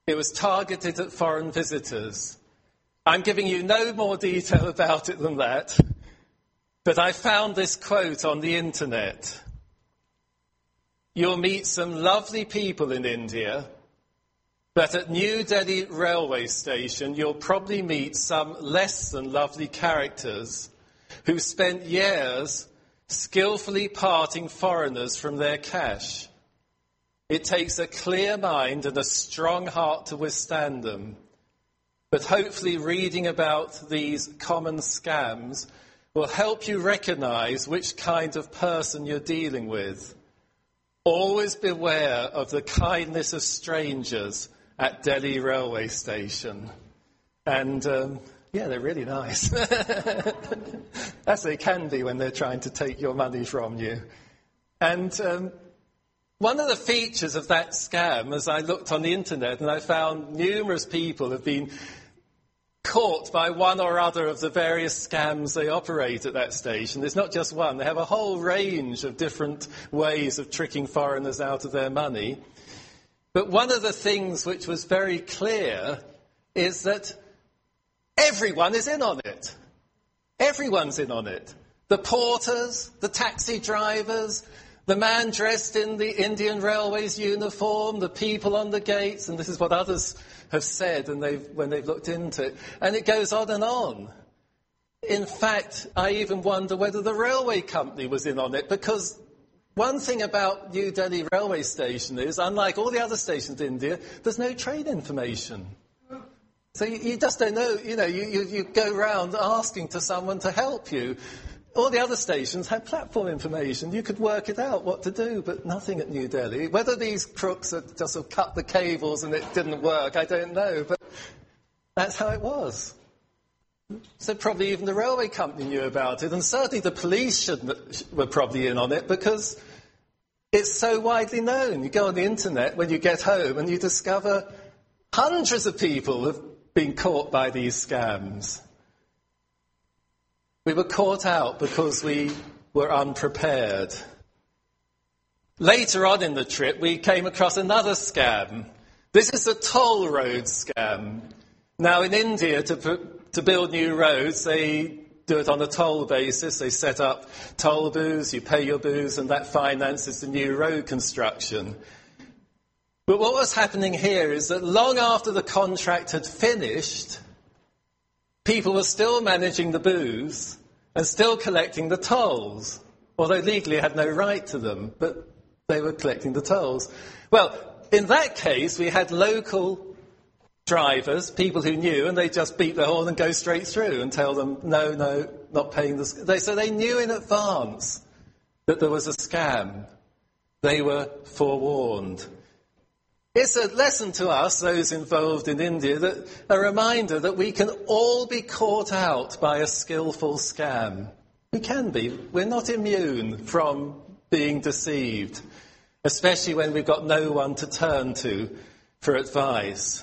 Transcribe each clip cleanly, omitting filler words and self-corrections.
It was targeted at foreign visitors. I'm giving you no more detail about it than that, but I found this quote on the internet. You'll meet some lovely people in India, but at New Delhi railway station, you'll probably meet some less than lovely characters who spent years skillfully parting foreigners from their cash. It takes a clear mind and a strong heart to withstand them. But hopefully reading about these common scams will help you recognize which kind of person you're dealing with. Always beware of the kindness of strangers at Delhi railway station. And they're really nice. As they can be when they're trying to take your money from you. And one of the features of that scam, as I looked on the internet, and I found numerous people have been caught by one or other of the various scams they operate at that station. There's not just one. They have a whole range of different ways of tricking foreigners out of their money. But one of the things which was very clear is that everyone is in on it. Everyone's in on it. The porters, the taxi drivers, the man dressed in the Indian Railways uniform, the people on the gates, and this is what others have said when they've looked into it. And it goes on and on. In fact, I even wonder whether the railway company was in on it, because one thing about New Delhi railway station is, unlike all the other stations in India, there's no train information. So you just don't know, you go around asking to someone to help you. All the other stations had platform information. You could work it out what to do, but nothing at New Delhi. Whether these crooks had just sort of cut the cables and it didn't work, I don't know, but that's how it was. So probably even the railway company knew about it, and certainly the police were probably in on it, because it's so widely known. You go on the internet when you get home and you discover hundreds of people have been caught by these scams. We were caught out because we were unprepared. Later on in the trip, we came across another scam. This is a toll road scam. Now, in India, to build new roads, they do it on a toll basis. They set up toll booths, you pay your booths, and that finances the new road construction. But what was happening here is that long after the contract had finished, people were still managing the booths and still collecting the tolls, although legally had no right to them, but they were collecting the tolls. Well, in that case, we had local drivers, people who knew, and they just beat the horn and go straight through and tell them, no, not paying the... So they knew in advance that there was a scam. They were forewarned. It's a lesson to us, those involved in India, that a reminder that we can all be caught out by a skillful scam. We can be. We're not immune from being deceived, especially when we've got no one to turn to for advice.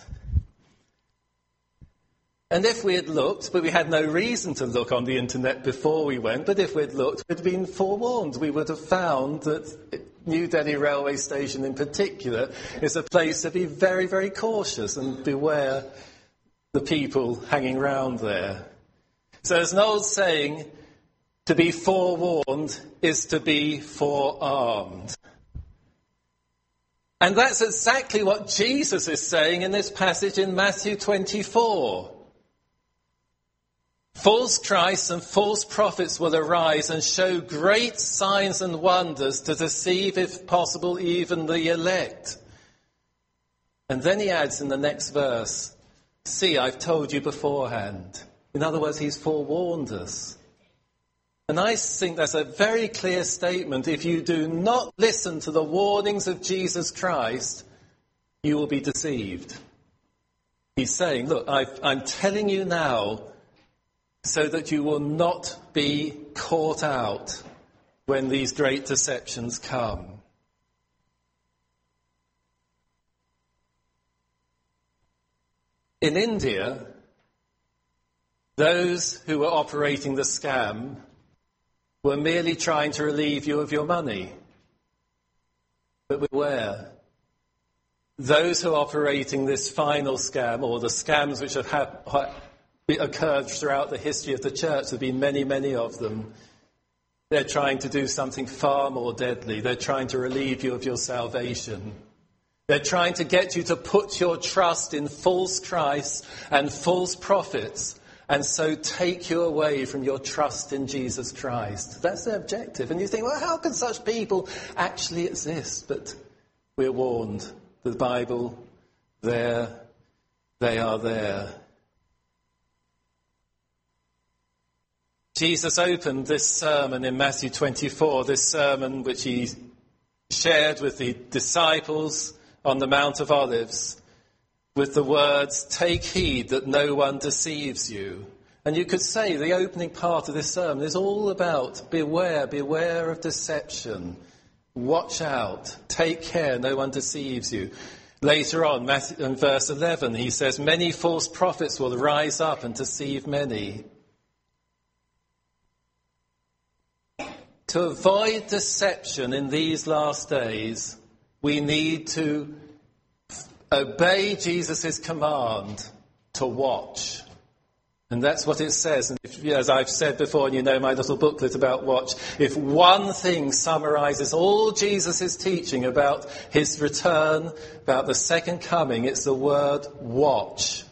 And if we had looked, but we had no reason to look on the internet before we went, but if we'd looked, we'd been forewarned. We would have found that New Delhi railway station in particular is a place to be very, very cautious and beware the people hanging around there. So there's an old saying, to be forewarned is to be forearmed. And that's exactly what Jesus is saying in this passage in Matthew 24. False Christs and false prophets will arise and show great signs and wonders to deceive, if possible, even the elect. And then he adds in the next verse, see, I've told you beforehand. In other words, he's forewarned us. And I think that's a very clear statement. If you do not listen to the warnings of Jesus Christ, you will be deceived. He's saying, look, I'm telling you now, so that you will not be caught out when these great deceptions come. In India, those who were operating the scam were merely trying to relieve you of your money. But beware, those who are operating this final scam, or the scams which have occurred throughout the history of the church, there have been many, many of them. They're trying to do something far more deadly. They're trying to relieve you of your salvation. They're trying to get you to put your trust in false Christs and false prophets, and so take you away from your trust in Jesus Christ. That's their objective. And you think, well, how can such people actually exist? But we're warned. The Bible, they are there. Jesus opened this sermon in Matthew 24, this sermon which he shared with the disciples on the Mount of Olives, with the words, "Take heed that no one deceives you." And you could say the opening part of this sermon is all about beware of deception. Watch out, take care, no one deceives you. Later on, in verse 11, he says, "Many false prophets will rise up and deceive many." To avoid deception in these last days, we need to obey Jesus' command to watch. And that's what it says. And as I've said before, and you know my little booklet about watch, if one thing summarizes all Jesus' teaching about his return, about the second coming, it's the word watch.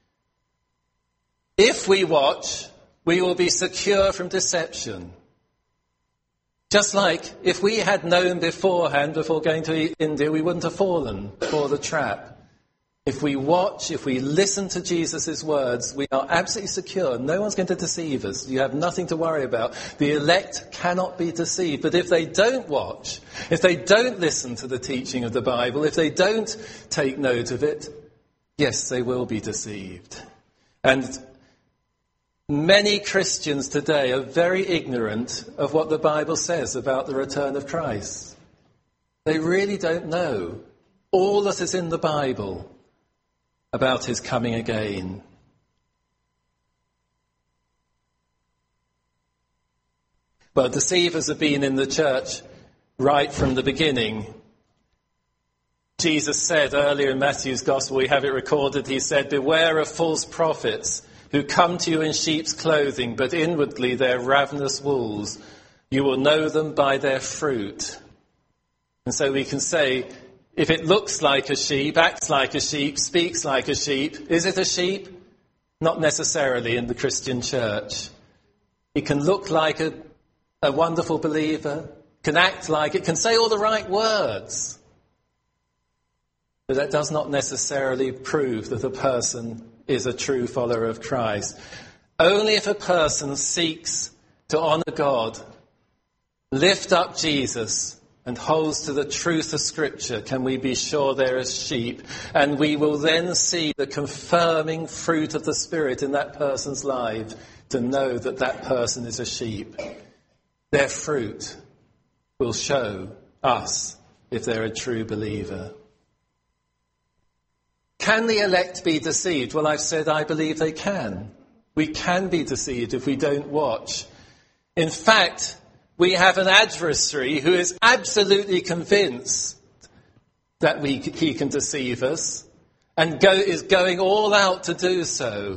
If we watch, we will be secure from deception. Just like if we had known beforehand, before going to India, we wouldn't have fallen for the trap. If we watch, if we listen to Jesus' words, we are absolutely secure. No one's going to deceive us. You have nothing to worry about. The elect cannot be deceived. But if they don't watch, if they don't listen to the teaching of the Bible, if they don't take note of it, yes, they will be deceived. And many Christians today are very ignorant of what the Bible says about the return of Christ. They really don't know all that is in the Bible about his coming again. Well, deceivers have been in the church right from the beginning. Jesus said earlier in Matthew's Gospel, we have it recorded, he said, "Beware of false prophets who come to you in sheep's clothing, but inwardly they're ravenous wolves. You will know them by their fruit." And so we can say, if it looks like a sheep, acts like a sheep, speaks like a sheep, is it a sheep? Not necessarily in the Christian church. It can look like a wonderful believer, can act like it, can say all the right words. But that does not necessarily prove that a person is a true follower of Christ. Only if a person seeks to honour God, lift up Jesus, and holds to the truth of Scripture, can we be sure they're as sheep. And we will then see the confirming fruit of the Spirit in that person's life to know that that person is a sheep. Their fruit will show us if they're a true believer. Can the elect be deceived? Well, I've said I believe they can. We can be deceived if we don't watch. In fact, we have an adversary who is absolutely convinced that he can deceive us and is going all out to do so.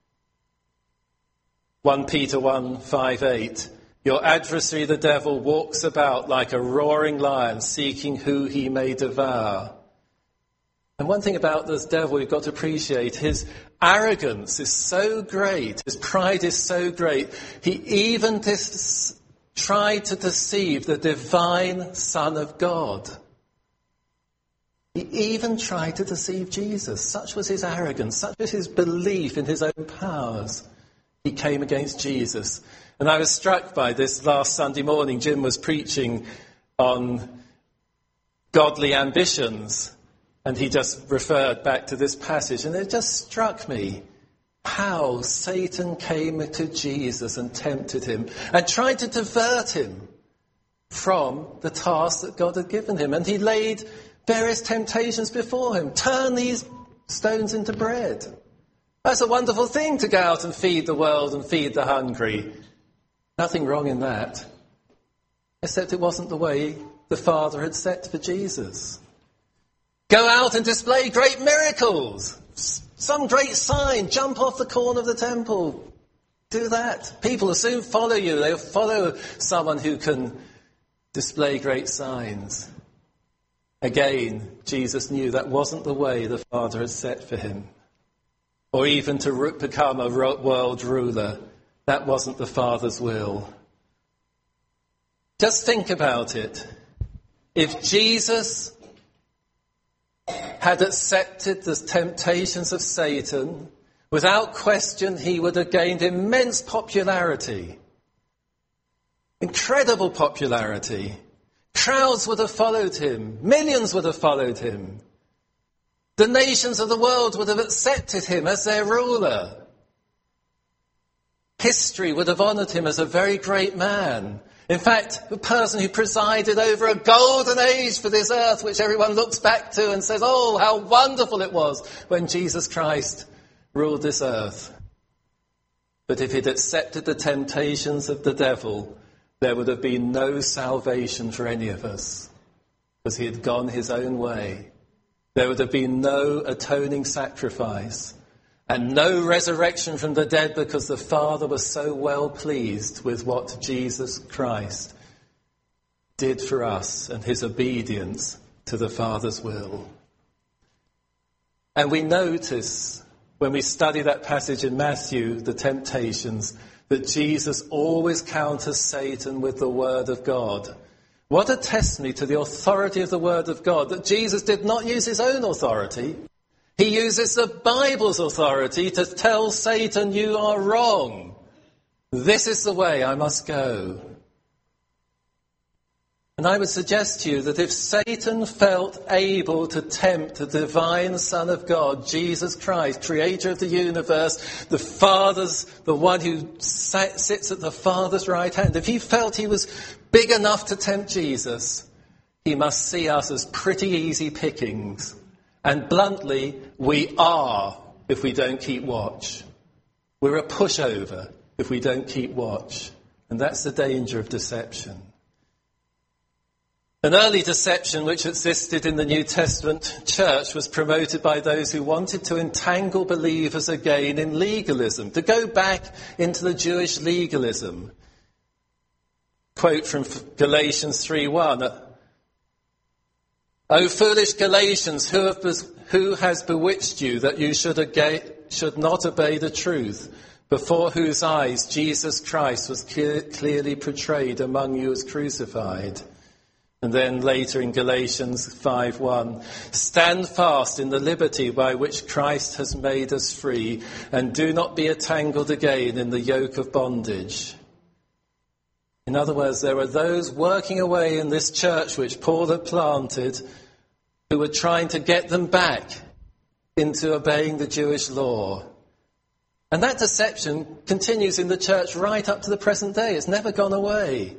1 Peter 1:5-8. Your adversary, the devil, walks about like a roaring lion, seeking who he may devour. And one thing about this devil you've got to appreciate, his arrogance is so great, his pride is so great, he even tried to deceive the divine Son of God. He even tried to deceive Jesus. Such was his arrogance, such was his belief in his own powers. He came against Jesus. And I was struck by this last Sunday morning. Jim was preaching on godly ambitions, and he just referred back to this passage. And it just struck me how Satan came to Jesus and tempted him and tried to divert him from the task that God had given him. And he laid various temptations before him. Turn these stones into bread. That's a wonderful thing, to go out and feed the world and feed the hungry. Nothing wrong in that. Except it wasn't the way the Father had set for Jesus. Go out and display great miracles. Some great sign. Jump off the corner of the temple. Do that. People will soon follow you. They'll follow someone who can display great signs. Again, Jesus knew that wasn't the way the Father had set for him. Or even to become a world ruler. That wasn't the Father's will. Just think about it. If Jesus had accepted the temptations of Satan, without question he would have gained immense popularity. Incredible popularity. Crowds would have followed him. Millions would have followed him. The nations of the world would have accepted him as their ruler. History would have honoured him as a very great man. In fact, the person who presided over a golden age for this earth, which everyone looks back to and says, oh, how wonderful it was when Jesus Christ ruled this earth. But if he'd accepted the temptations of the devil, there would have been no salvation for any of us, because he had gone his own way. There would have been no atoning sacrifice and no resurrection from the dead, because the Father was so well pleased with what Jesus Christ did for us and his obedience to the Father's will. And we notice when we study that passage in Matthew, the temptations, that Jesus always counters Satan with the word of God. What a testimony to the authority of the word of God, that Jesus did not use his own authority. He uses the Bible's authority to tell Satan, you are wrong. This is the way I must go. And I would suggest to you that if Satan felt able to tempt the divine Son of God, Jesus Christ, creator of the universe, the Father's, the one who sits at the Father's right hand, if he felt he was big enough to tempt Jesus, he must see us as pretty easy pickings. And bluntly, we are if we don't keep watch. We're a pushover if we don't keep watch. And that's the danger of deception. An early deception which existed in the New Testament church was promoted by those who wanted to entangle believers again in legalism, to go back into the Jewish legalism. Quote from Galatians 3:1. O foolish Galatians, who has bewitched you that you should not obey the truth, before whose eyes Jesus Christ was clearly portrayed among you as crucified? And then later in Galatians 5:1, stand fast in the liberty by which Christ has made us free, and do not be entangled again in the yoke of bondage. In other words, there are those working away in this church which Paul had planted, who were trying to get them back into obeying the Jewish law. And that deception continues in the church right up to the present day. It's never gone away.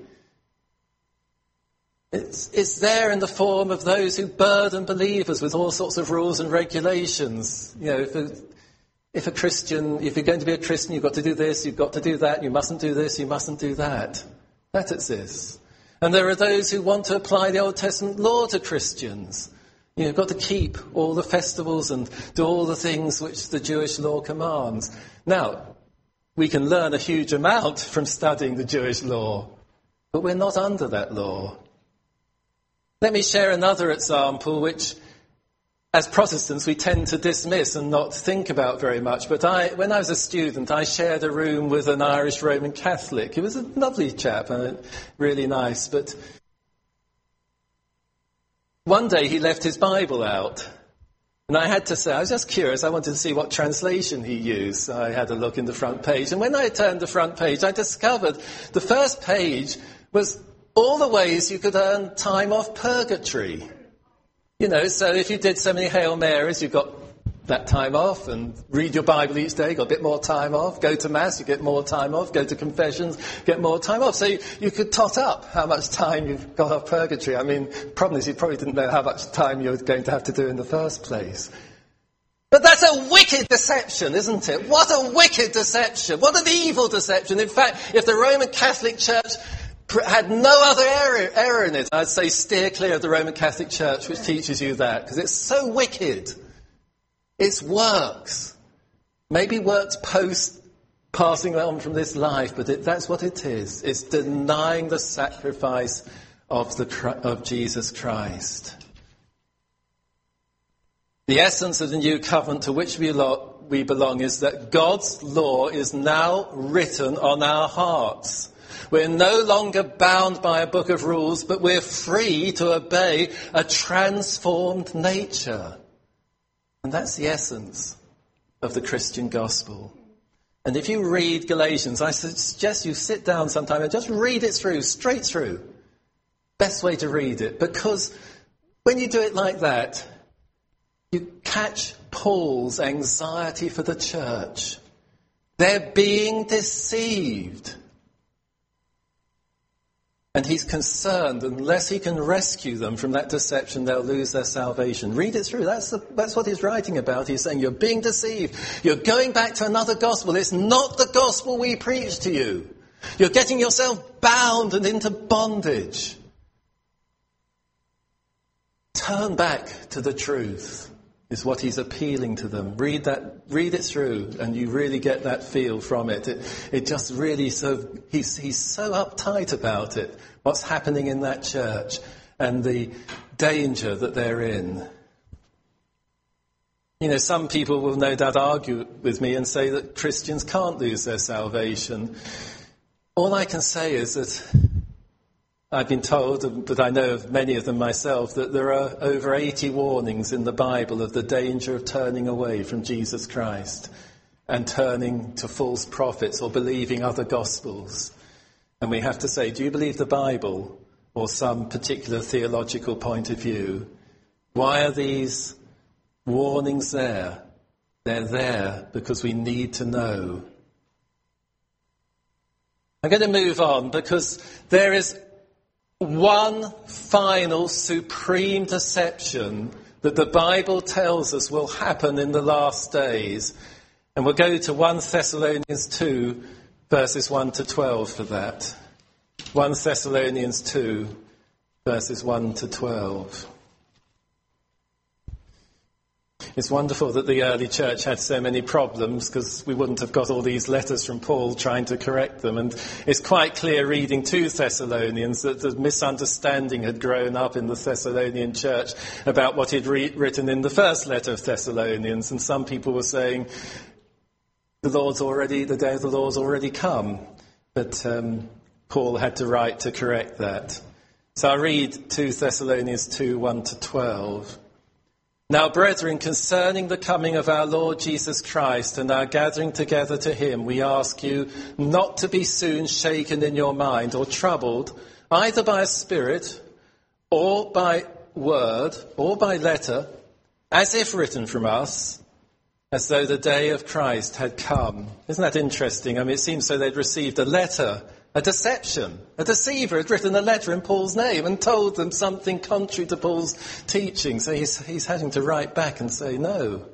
It's there in the form of those who burden believers with all sorts of rules and regulations. You know, if you're going to be a Christian, you've got to do this, you've got to do that, you mustn't do this, you mustn't do that. That exists. And there are those who want to apply the Old Testament law to Christians. You've got to keep all the festivals and do all the things which the Jewish law commands. Now, we can learn a huge amount from studying the Jewish law, but we're not under that law. Let me share another example which, as Protestants, we tend to dismiss and not think about very much. But when I was a student, I shared a room with an Irish Roman Catholic. He was a lovely chap, really nice. But one day he left his Bible out. And I had to say, I was just curious. I wanted to see what translation he used. So I had a look in the front page. And when I turned the front page, I discovered the first page was all the ways you could earn time off purgatory. You know, so if you did so many Hail Marys, you got that time off, and read your Bible each day, got a bit more time off. Go to Mass, you get more time off. Go to confessions, get more time off. So you could tot up how much time you've got off purgatory. I mean, problem is you probably didn't know how much time you were going to have to do in the first place. But that's a wicked deception, isn't it? What a wicked deception. What an evil deception. In fact, if the Roman Catholic Church had no other error in it, I'd say steer clear of the Roman Catholic Church, which teaches you that, because it's so wicked. It's works. Maybe works post passing on from this life, but that's what it is. It's denying the sacrifice of Jesus Christ. The essence of the new covenant to which we belong is that God's law is now written on our hearts. We're no longer bound by a book of rules, but we're free to obey a transformed nature. And that's the essence of the Christian gospel. And if you read Galatians, I suggest you sit down sometime and just read it through, straight through. Best way to read it, because when you do it like that, you catch Paul's anxiety for the church. They're being deceived. And he's concerned, unless he can rescue them from that deception, they'll lose their salvation. Read it through. That's what he's writing about. He's saying, you're being deceived. You're going back to another gospel. It's not the gospel we preach to you. You're getting yourself bound and into bondage. Turn back to the truth, is what he's appealing to them. Read it through, and you really get that feel from it. It just really he's so uptight about it, what's happening in that church, and the danger that they're in. You know, some people will no doubt argue with me and say that Christians can't lose their salvation. All I can say is that I've been told, but I know of many of them myself, that there are over 80 warnings in the Bible of the danger of turning away from Jesus Christ and turning to false prophets or believing other gospels. And we have to say, do you believe the Bible or some particular theological point of view? Why are these warnings there? They're there because we need to know. I'm going to move on because there is one final supreme deception that the Bible tells us will happen in the last days. And we'll go to 1 Thessalonians 2, verses 1 to 12 for that. 1 Thessalonians 2, verses 1 to 12. It's wonderful that the early church had so many problems, because we wouldn't have got all these letters from Paul trying to correct them. And it's quite clear reading 2 Thessalonians that the misunderstanding had grown up in the Thessalonian church about what he'd written in the first letter of Thessalonians. And some people were saying, the day of the Lord's already come. But Paul had to write to correct that. So I read 2 Thessalonians 2, 1 to 12. Now, brethren, concerning the coming of our Lord Jesus Christ and our gathering together to him, we ask you not to be soon shaken in your mind or troubled, either by a spirit or by word or by letter, as if written from us, as though the day of Christ had come. Isn't that interesting? I mean, it seems so they'd received a letter, a deception. A deceiver had written a letter in Paul's name and told them something contrary to Paul's teaching. So he's having to write back and say no.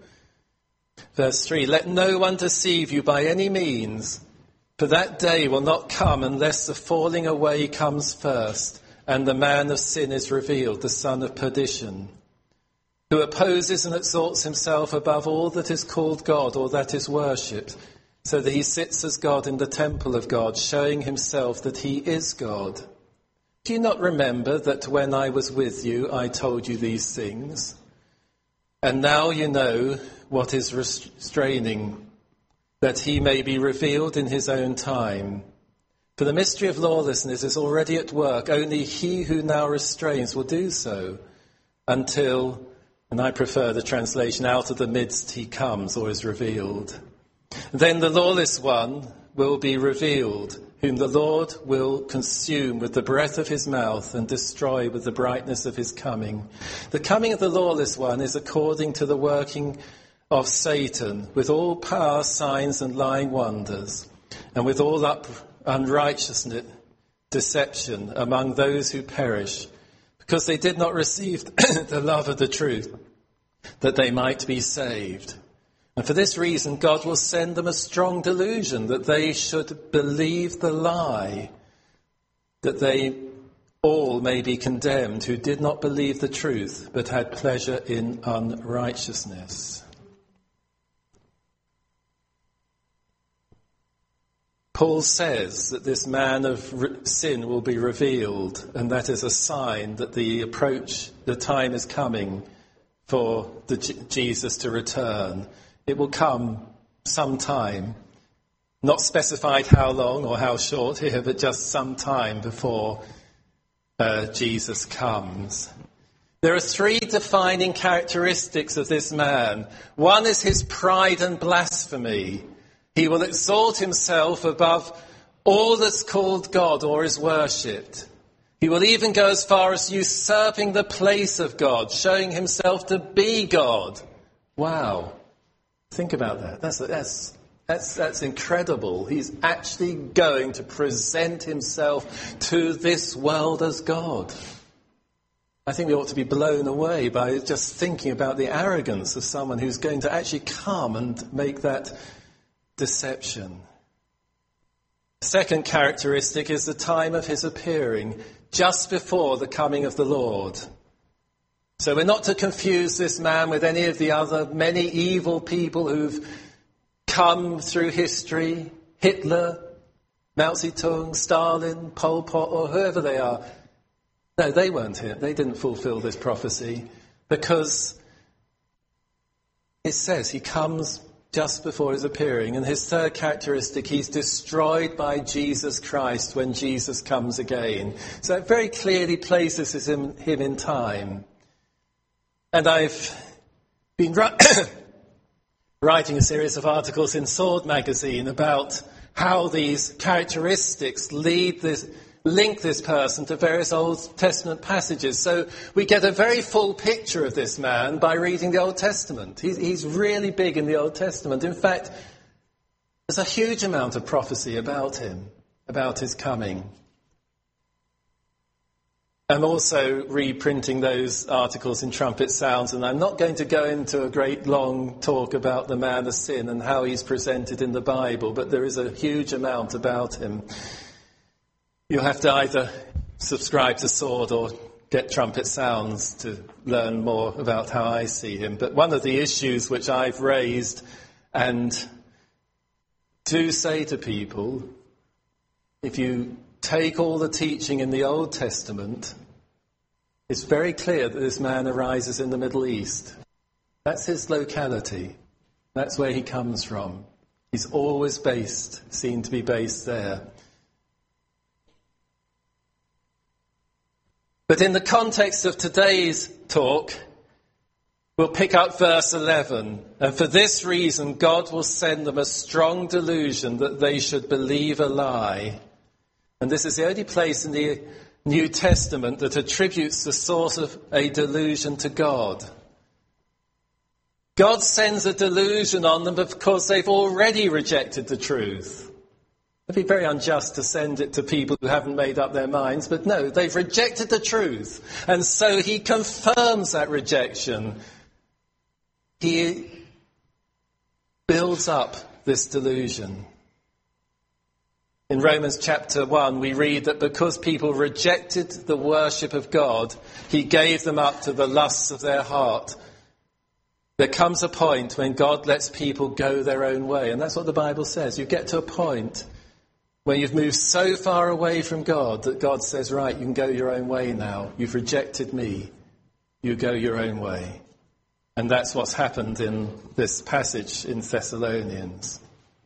Verse 3, let no one deceive you by any means, for that day will not come unless the falling away comes first, and the man of sin is revealed, the son of perdition, who opposes and exalts himself above all that is called God or that is worshipped, so that he sits as God in the temple of God, showing himself that he is God. Do you not remember that when I was with you, I told you these things? And now you know what is restraining, that he may be revealed in his own time. For the mystery of lawlessness is already at work. Only he who now restrains will do so until, and I prefer the translation, out of the midst he comes or is revealed. Then the lawless one will be revealed, whom the Lord will consume with the breath of his mouth and destroy with the brightness of his coming. The coming of the lawless one is according to the working of Satan, with all power, signs and lying wonders, and with all unrighteousness, deception among those who perish, because they did not receive the love of the truth, that they might be saved. And for this reason, God will send them a strong delusion, that they should believe the lie, that they all may be condemned who did not believe the truth, but had pleasure in unrighteousness. Paul says that this man of sin will be revealed, and that is a sign that the time is coming for Jesus to return. It will come sometime, not specified how long or how short here, but just some time before Jesus comes. There are three defining characteristics of this man. One is his pride and blasphemy. He will exalt himself above all that's called God or is worshipped. He will even go as far as usurping the place of God, showing himself to be God. Wow. Think about that. That's incredible. He's actually going to present himself to this world as God. I think we ought to be blown away by just thinking about the arrogance of someone who's going to actually come and make that deception. Second characteristic is the time of his appearing, just before the coming of the Lord. So we're not to confuse this man with any of the other many evil people who've come through history, Hitler, Mao Zedong, Stalin, Pol Pot, or whoever they are. No, they weren't here. They didn't fulfill this prophecy, because it says he comes just before his appearing. And his third characteristic, he's destroyed by Jesus Christ when Jesus comes again. So it very clearly places him in time. And I've been writing a series of articles in Sword magazine about how these characteristics link this person to various Old Testament passages. So we get a very full picture of this man by reading the Old Testament. He's really big in the Old Testament. In fact, there's a huge amount of prophecy about him, about his coming. I'm also reprinting those articles in Trumpet Sounds, and I'm not going to go into a great long talk about the man of sin and how he's presented in the Bible, but there is a huge amount about him. You'll have to either subscribe to Sword or get Trumpet Sounds to learn more about how I see him. But one of the issues which I've raised and do say to people, if you take all the teaching in the Old Testament, it's very clear that this man arises in the Middle East. That's his locality. That's where he comes from. He's always seen to be based there. But in the context of today's talk, we'll pick up verse 11. And for this reason, God will send them a strong delusion that they should believe a lie. And this is the only place in the New Testament that attributes the source of a delusion to God. God sends a delusion on them because they've already rejected the truth. It'd be very unjust to send it to people who haven't made up their minds, but no, they've rejected the truth. And so he confirms that rejection. He builds up this delusion. In Romans chapter 1, we read that because people rejected the worship of God, he gave them up to the lusts of their heart. There comes a point when God lets people go their own way. And that's what the Bible says. You get to a point where you've moved so far away from God that God says, right, you can go your own way now. You've rejected me. You go your own way. And that's what's happened in this passage in Thessalonians.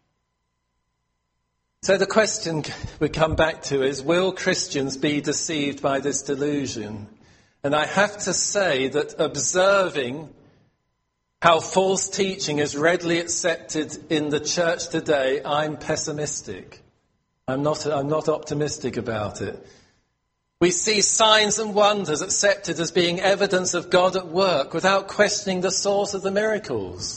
So the question we come back to is, will Christians be deceived by this delusion? And I have to say that observing how false teaching is readily accepted in the church today, I'm pessimistic. I'm not optimistic about it. We see signs and wonders accepted as being evidence of God at work without questioning the source of the miracles.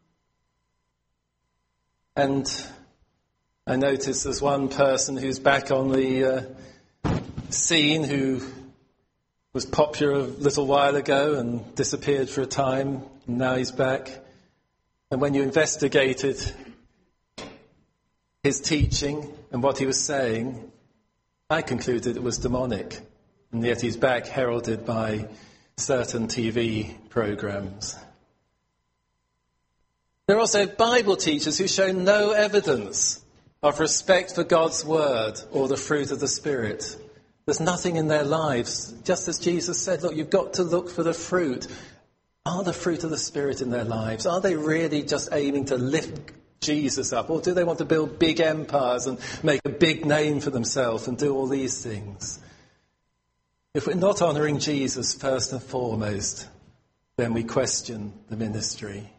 And I notice there's one person who's back on the scene who was popular a little while ago and disappeared for a time, and now he's back. And when you investigated his teaching and what he was saying, I concluded it was demonic, and yet he's back heralded by certain TV programs. There are also Bible teachers who show no evidence of respect for God's word or the fruit of the Spirit. There's nothing in their lives. Just as Jesus said, look, you've got to look for the fruit. Are the fruit of the Spirit in their lives? Are they really just aiming to lift Jesus up? Or do they want to build big empires and make a big name for themselves and do all these things? If we're not honouring Jesus first and foremost, then we question the ministry.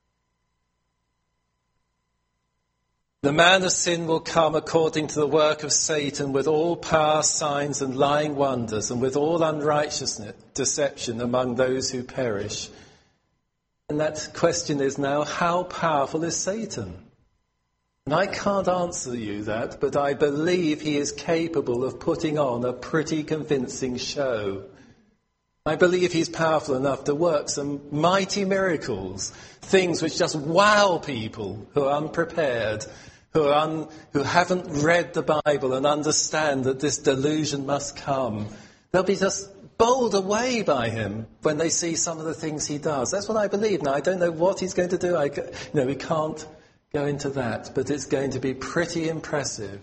The man of sin will come according to the work of Satan with all power, signs and lying wonders and with all unrighteousness, deception among those who perish. And that question is now, how powerful is Satan? And I can't answer you that, but I believe he is capable of putting on a pretty convincing show. I believe he's powerful enough to work some mighty miracles, things which just wow people who are unprepared, who haven't read the Bible and understand that this delusion must come. They'll be just bowled away by him when they see some of the things he does. That's what I believe. Now, I don't know what he's going to do. We can't go into that, but it's going to be pretty impressive.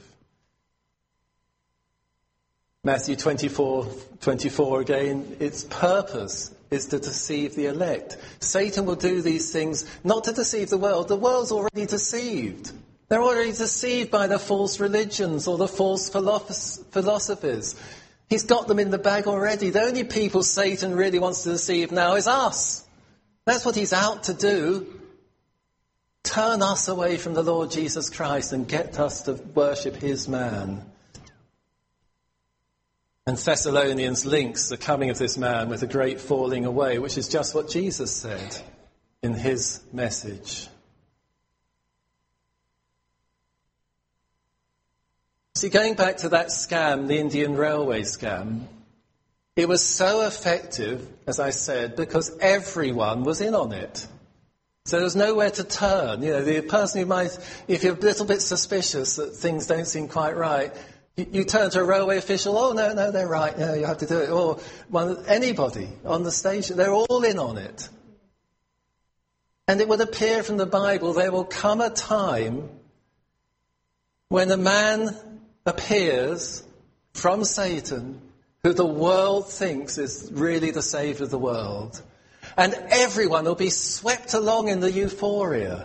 Matthew 24 again, its purpose is to deceive the elect. Satan will do these things not to deceive the world. The world's already deceived. They're already deceived by the false religions or the false philosophies. He's got them in the bag already. The only people Satan really wants to deceive now is us. That's what he's out to do. Turn us away from the Lord Jesus Christ and get us to worship his man. And Thessalonians links the coming of this man with a great falling away, which is just what Jesus said in his message. See, going back to that scam, the Indian Railway scam, it was so effective, as I said, because everyone was in on it. So there was nowhere to turn. The person who might, if you're a little bit suspicious that things don't seem quite right, you turn to a railway official, oh, no, they're right, no, you have to do it. Or anybody on the station, they're all in on it. And it would appear from the Bible, there will come a time when a man appears from Satan, who the world thinks is really the Saviour of the world. And everyone will be swept along in the euphoria.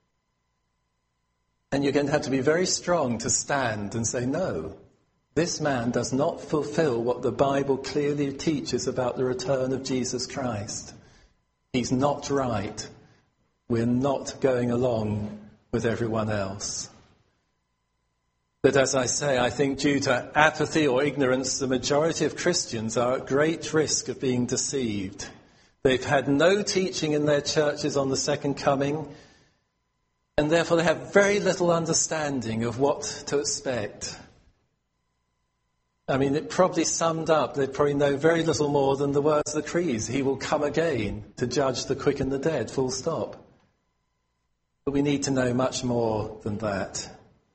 And you're going to have to be very strong to stand and say, no, this man does not fulfill what the Bible clearly teaches about the return of Jesus Christ. He's not right. We're not going along with everyone else. But as I say, I think due to apathy or ignorance, the majority of Christians are at great risk of being deceived. They've had no teaching in their churches on the second coming, and therefore they have very little understanding of what to expect. I mean, it probably summed up, they probably know very little more than the words of the creeds. He will come again to judge the quick and the dead, full stop. But we need to know much more than that.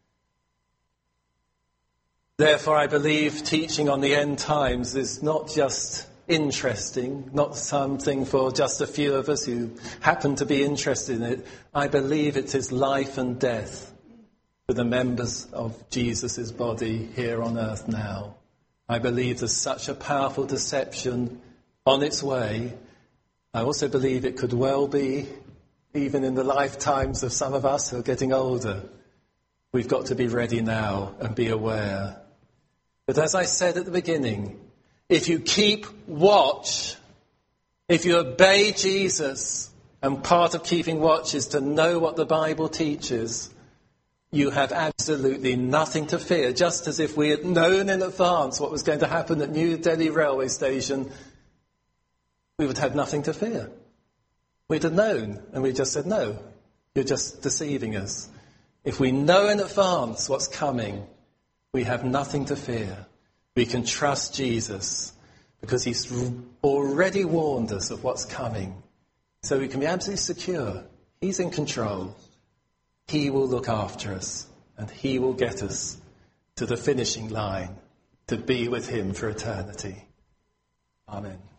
Therefore, I believe teaching on the end times is not just interesting, not something for just a few of us who happen to be interested in it. I believe it is life and death for the members of Jesus' body here on earth now. I believe there's such a powerful deception on its way. I also believe it could well be, even in the lifetimes of some of us who are getting older. We've got to be ready now and be aware. But as I said at the beginning, if you keep watch, if you obey Jesus, and part of keeping watch is to know what the Bible teaches, you have absolutely nothing to fear. Just as if we had known in advance what was going to happen at New Delhi railway station, we would have nothing to fear. We'd have known, and we just said, no, you're just deceiving us. If we know in advance what's coming, we have nothing to fear. We can trust Jesus because he's already warned us of what's coming. So we can be absolutely secure. He's in control. He will look after us and he will get us to the finishing line to be with him for eternity. Amen.